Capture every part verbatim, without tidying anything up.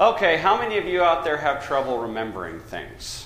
Okay, how many of you out there have trouble remembering things?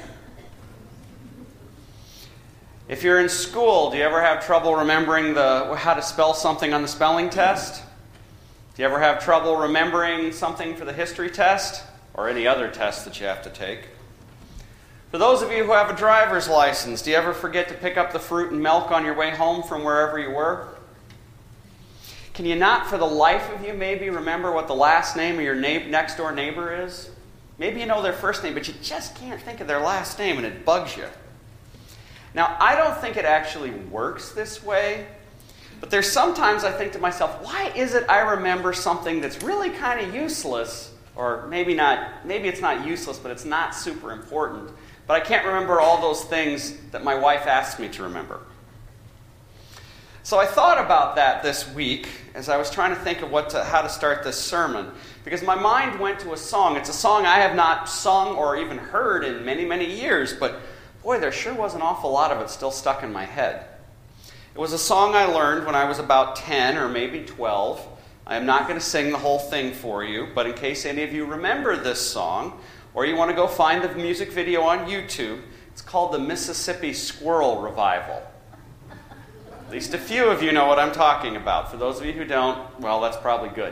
If you're in school, do you ever have trouble remembering the how to spell something on the spelling test? Do you ever have trouble remembering something for the history test or any other test that you have to take? For those of you who have a driver's license, do you ever forget to pick up the fruit and milk on your way home from wherever you were? Can you not, for the life of you, maybe remember what the last name of your na- next door neighbor is? Maybe you know their first name, but you just can't think of their last name, and it bugs you. Now, I don't think it actually works this way, but there's sometimes I think to myself, why is it I remember something that's really kind of useless, or maybe not, maybe it's not useless, but it's not super important, but I can't remember all those things that my wife asked me to remember. So I thought about that this week as I was trying to think of what to, how to start this sermon, because my mind went to a song. It's a song I have not sung or even heard in many, many years, but boy, there sure was an awful lot of it still stuck in my head. It was a song I learned when I was about ten or maybe twelve. I am not going to sing the whole thing for you, but in case any of you remember this song, or you want to go find the music video on YouTube, it's called the Mississippi Squirrel Revival. At least a few of you know what I'm talking about. For those of you who don't, well, that's probably good.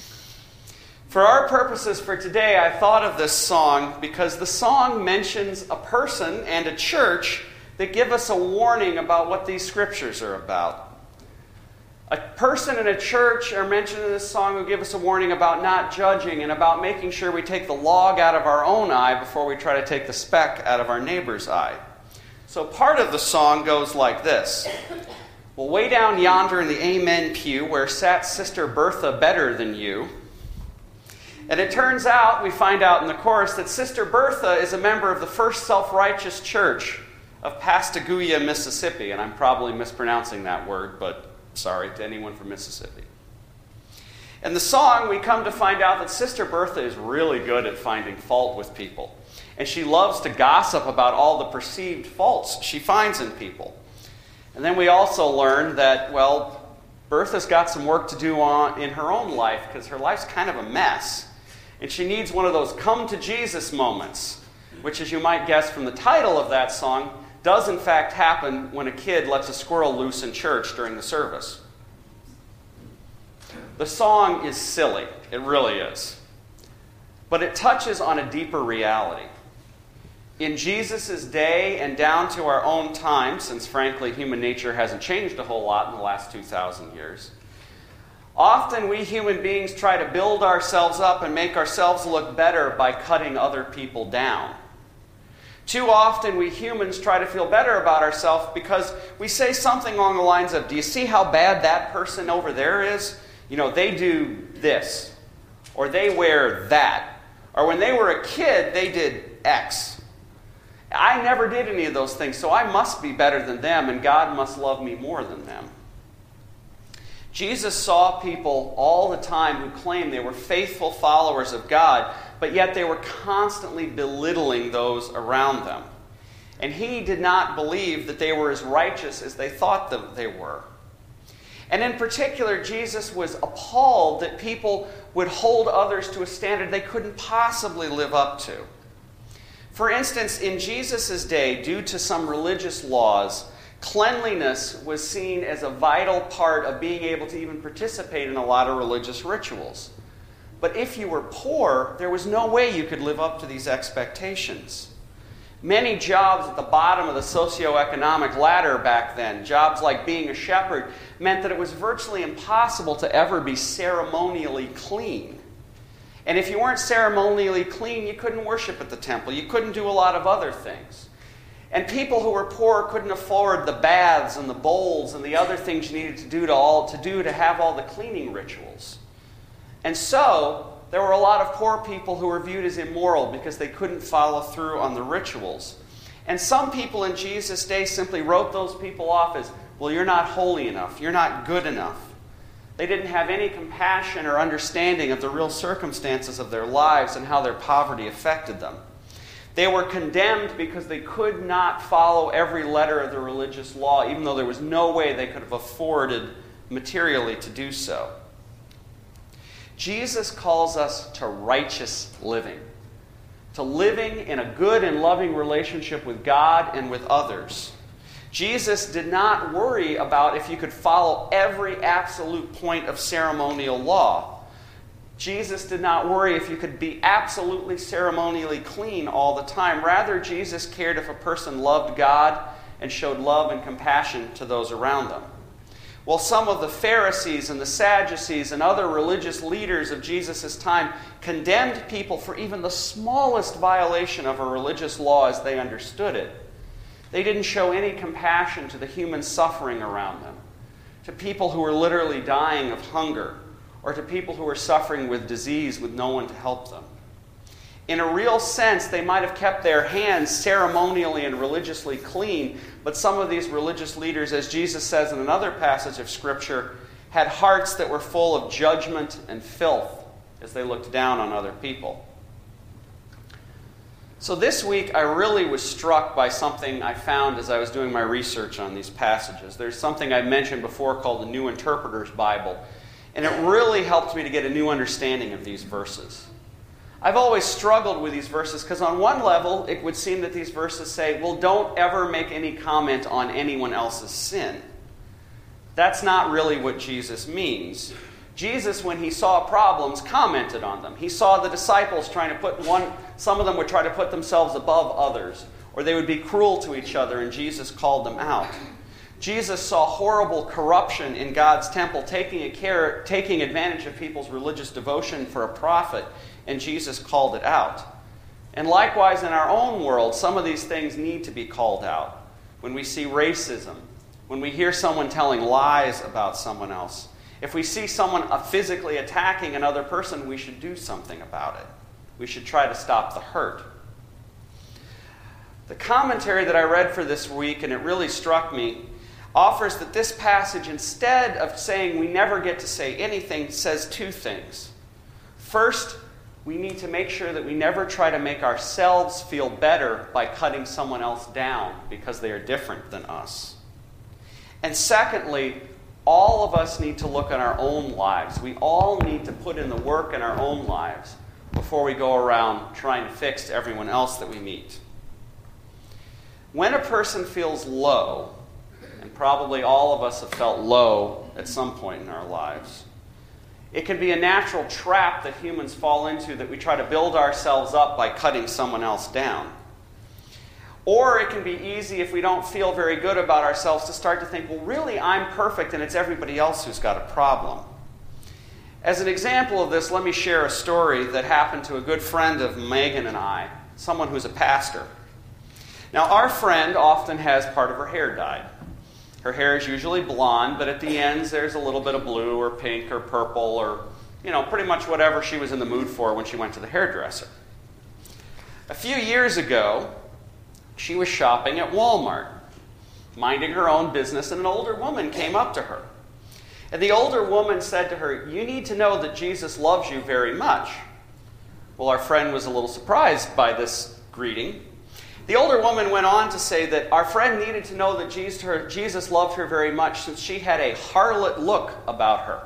For our purposes for today, I thought of this song because the song mentions a person and a church that give us a warning about what these scriptures are about. A person and a church are mentioned in this song who give us a warning about not judging and about making sure we take the log out of our own eye before we try to take the speck out of our neighbor's eye. So part of the song goes like this. Well, way down yonder in the Amen pew where sat Sister Bertha better than you. And it turns out, we find out in the chorus, that Sister Bertha is a member of the First Self-Righteous Church of Pascagoula, Mississippi. And I'm probably mispronouncing that word, but sorry to anyone from Mississippi. In the song, we come to find out that Sister Bertha is really good at finding fault with people. And she loves to gossip about all the perceived faults she finds in people. And then we also learn that, well, Bertha's got some work to do on in her own life because her life's kind of a mess. And she needs one of those come to Jesus moments, which, as you might guess from the title of that song, does in fact happen when a kid lets a squirrel loose in church during the service. The song is silly. It really is. But it touches on a deeper reality. In Jesus' day and down to our own time, since frankly human nature hasn't changed a whole lot in the last two thousand years, often we human beings try to build ourselves up and make ourselves look better by cutting other people down. Too often we humans try to feel better about ourselves because we say something along the lines of, do you see how bad that person over there is? You know, they do this, or they wear that, or when they were a kid, they did X. I never did any of those things, so I must be better than them, and God must love me more than them. Jesus saw people all the time who claimed they were faithful followers of God, but yet they were constantly belittling those around them. And he did not believe that they were as righteous as they thought that they were. And in particular, Jesus was appalled that people would hold others to a standard they couldn't possibly live up to. For instance, in Jesus' day, due to some religious laws, cleanliness was seen as a vital part of being able to even participate in a lot of religious rituals. But if you were poor, there was no way you could live up to these expectations. Many jobs at the bottom of the socioeconomic ladder back then, jobs like being a shepherd, meant that it was virtually impossible to ever be ceremonially clean. And if you weren't ceremonially clean, you couldn't worship at the temple. You couldn't do a lot of other things. And people who were poor couldn't afford the baths and the bowls and the other things you needed to do to all to do to have all the cleaning rituals. And so there were a lot of poor people who were viewed as immoral because they couldn't follow through on the rituals. And some people in Jesus' day simply wrote those people off as, well, you're not holy enough. You're not good enough. They didn't have any compassion or understanding of the real circumstances of their lives and how their poverty affected them. They were condemned because they could not follow every letter of the religious law, even though there was no way they could have afforded materially to do so. Jesus calls us to righteous living, to living in a good and loving relationship with God and with others. Jesus did not worry about if you could follow every absolute point of ceremonial law. Jesus did not worry if you could be absolutely ceremonially clean all the time. Rather, Jesus cared if a person loved God and showed love and compassion to those around them. While some of the Pharisees and the Sadducees and other religious leaders of Jesus' time condemned people for even the smallest violation of a religious law as they understood it, they didn't show any compassion to the human suffering around them, to people who were literally dying of hunger, or to people who were suffering with disease with no one to help them. In a real sense, they might have kept their hands ceremonially and religiously clean, but some of these religious leaders, as Jesus says in another passage of Scripture, had hearts that were full of judgment and filth as they looked down on other people. So this week, I really was struck by something I found as I was doing my research on these passages. There's something I mentioned before called the New Interpreter's Bible, and it really helped me to get a new understanding of these verses. I've always struggled with these verses because on one level, it would seem that these verses say, well, don't ever make any comment on anyone else's sin. That's not really what Jesus means. Jesus, when he saw problems, commented on them. He saw the disciples trying to put one, some of them would try to put themselves above others, or they would be cruel to each other, and Jesus called them out. Jesus saw horrible corruption in God's temple, taking, a care, taking advantage of people's religious devotion for a profit, and Jesus called it out. And likewise, in our own world, some of these things need to be called out. When we see racism, when we hear someone telling lies about someone else, if we see someone physically attacking another person, we should do something about it. We should try to stop the hurt. The commentary that I read for this week, and it really struck me, offers that this passage, instead of saying we never get to say anything, says two things. First, we need to make sure that we never try to make ourselves feel better by cutting someone else down because they are different than us. And secondly, all of us need to look at our own lives. We all need to put in the work in our own lives before we go around trying to fix everyone else that we meet. When a person feels low, and probably all of us have felt low at some point in our lives, it can be a natural trap that humans fall into, that we try to build ourselves up by cutting someone else down. Or it can be easy, if we don't feel very good about ourselves, to start to think, well, really, I'm perfect and it's everybody else who's got a problem. As an example of this, let me share a story that happened to a good friend of Megan and I, someone who's a pastor. Now, our friend often has part of her hair dyed. Her hair is usually blonde, but at the ends there's a little bit of blue or pink or purple or, you know, pretty much whatever she was in the mood for when she went to the hairdresser. A few years ago, she was shopping at Walmart, minding her own business, and an older woman came up to her. And the older woman said to her, "You need to know that Jesus loves you very much." Well, our friend was a little surprised by this greeting. The older woman went on to say that our friend needed to know that Jesus, her, Jesus loved her very much since she had a harlot look about her.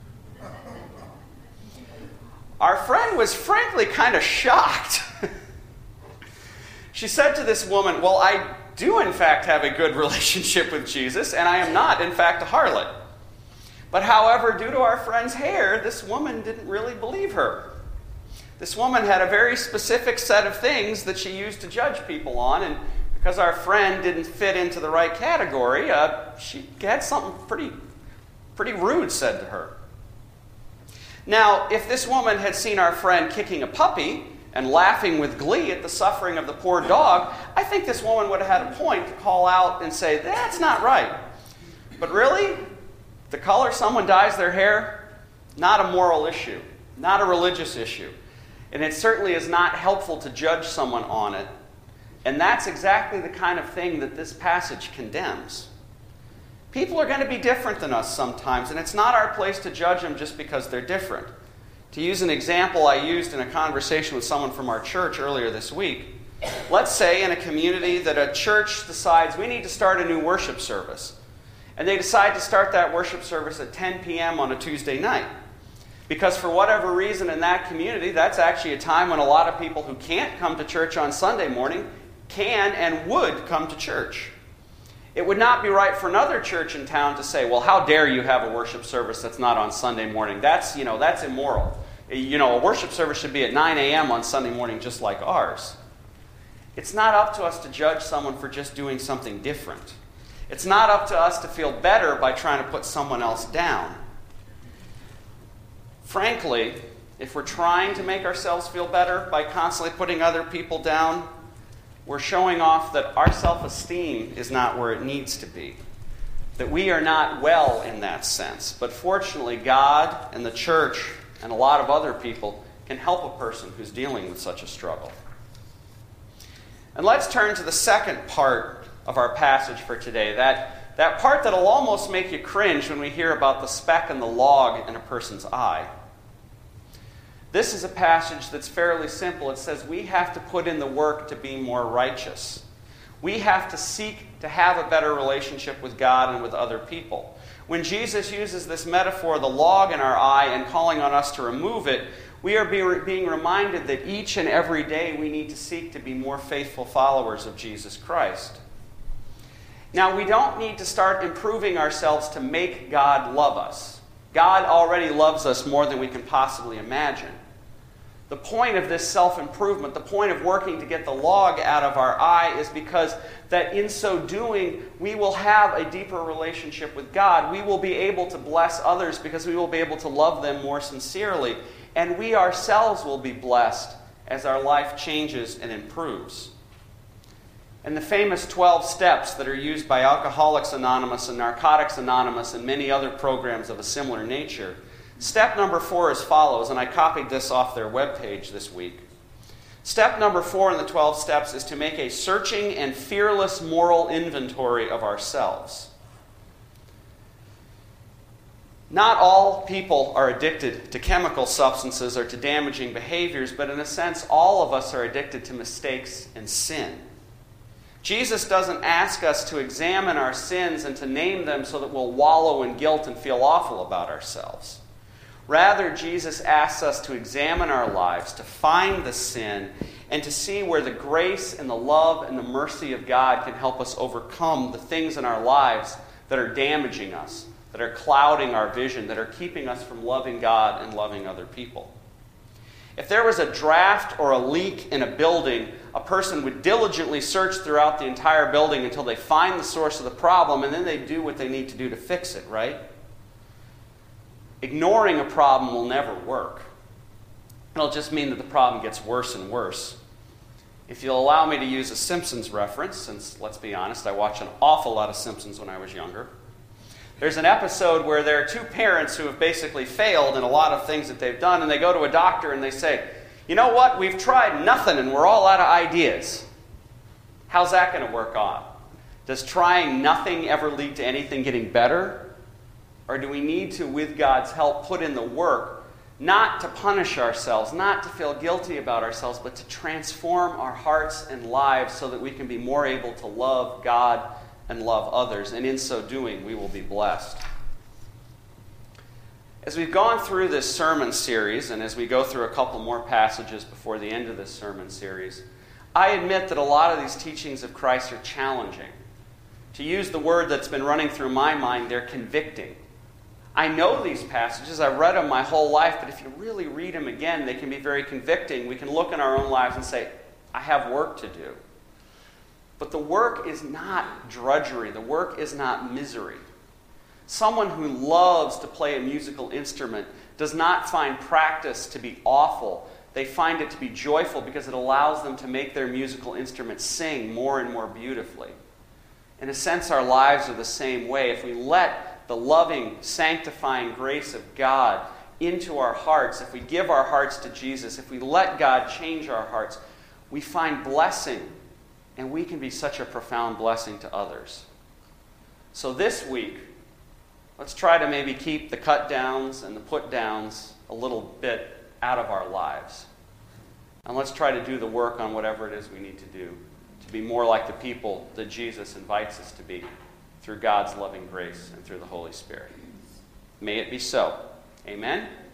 Our friend was frankly kind of shocked. She said to this woman, "Well, I do in fact have a good relationship with Jesus, and I am not in fact a harlot." But however, due to our friend's hair, this woman didn't really believe her. This woman had a very specific set of things that she used to judge people on, and because our friend didn't fit into the right category, uh, she had something pretty, pretty rude said to her. Now, if this woman had seen our friend kicking a puppy and laughing with glee at the suffering of the poor dog, I think this woman would have had a point to call out and say, "That's not right." But really, the color someone dyes their hair, not a moral issue, not a religious issue. And it certainly is not helpful to judge someone on it. And that's exactly the kind of thing that this passage condemns. People are going to be different than us sometimes, and it's not our place to judge them just because they're different. To use an example I used in a conversation with someone from our church earlier this week, let's say in a community that a church decides we need to start a new worship service. And they decide to start that worship service at ten p.m. on a Tuesday night. Because for whatever reason in that community, that's actually a time when a lot of people who can't come to church on Sunday morning can and would come to church. It would not be right for another church in town to say, well, how dare you have a worship service that's not on Sunday morning? That's, you know, that's immoral. You know, a worship service should be at nine a.m. on Sunday morning just like ours. It's not up to us to judge someone for just doing something different. It's not up to us to feel better by trying to put someone else down. Frankly, if we're trying to make ourselves feel better by constantly putting other people down, we're showing off that our self-esteem is not where it needs to be. That we are not well in that sense. But fortunately, God and the church and a lot of other people can help a person who's dealing with such a struggle. And let's turn to the second part of our passage for today. That, that part that'll almost make you cringe when we hear about the speck and the log in a person's eye. This is a passage that's fairly simple. It says we have to put in the work to be more righteous. We have to seek to have a better relationship with God and with other people. When Jesus uses this metaphor, the log in our eye, and calling on us to remove it, we are being reminded that each and every day we need to seek to be more faithful followers of Jesus Christ. Now, we don't need to start improving ourselves to make God love us. God already loves us more than we can possibly imagine. The point of this self-improvement, the point of working to get the log out of our eye, is because that in so doing, we will have a deeper relationship with God. We will be able to bless others because we will be able to love them more sincerely. And we ourselves will be blessed as our life changes and improves. And the famous twelve steps that are used by Alcoholics Anonymous and Narcotics Anonymous and many other programs of a similar nature. Step number four is follows, and I copied this off their webpage this week. Step number four in the twelve steps is to make a searching and fearless moral inventory of ourselves. Not all people are addicted to chemical substances or to damaging behaviors, but in a sense, all of us are addicted to mistakes and sin. Jesus doesn't ask us to examine our sins and to name them so that we'll wallow in guilt and feel awful about ourselves. Rather, Jesus asks us to examine our lives, to find the sin, and to see where the grace and the love and the mercy of God can help us overcome the things in our lives that are damaging us, that are clouding our vision, that are keeping us from loving God and loving other people. If there was a draft or a leak in a building, a person would diligently search throughout the entire building until they find the source of the problem, and then they do what they need to do to fix it, right? Ignoring a problem will never work. It'll just mean that the problem gets worse and worse. If you'll allow me to use a Simpsons reference, since, let's be honest, I watched an awful lot of Simpsons when I was younger. There's an episode where there are two parents who have basically failed in a lot of things that they've done, and they go to a doctor and they say, you know what, we've tried nothing and we're all out of ideas. How's that going to work out? Does trying nothing ever lead to anything getting better? Or do we need to, with God's help, put in the work, not to punish ourselves, not to feel guilty about ourselves, but to transform our hearts and lives so that we can be more able to love God and love others, and in so doing, we will be blessed. As we've gone through this sermon series, and as we go through a couple more passages before the end of this sermon series, I admit that a lot of these teachings of Christ are challenging. To use the word that's been running through my mind, they're convicting. I know these passages, I've read them my whole life, but if you really read them again, they can be very convicting. We can look in our own lives and say, I have work to do. But the work is not drudgery. The work is not misery. Someone who loves to play a musical instrument does not find practice to be awful. They find it to be joyful because it allows them to make their musical instrument sing more and more beautifully. In a sense, our lives are the same way. If we let the loving, sanctifying grace of God into our hearts, if we give our hearts to Jesus, if we let God change our hearts, we find blessing, and we can be such a profound blessing to others. So this week, let's try to maybe keep the cut downs and the put downs a little bit out of our lives. And let's try to do the work on whatever it is we need to do to be more like the people that Jesus invites us to be through God's loving grace and through the Holy Spirit. May it be so. Amen.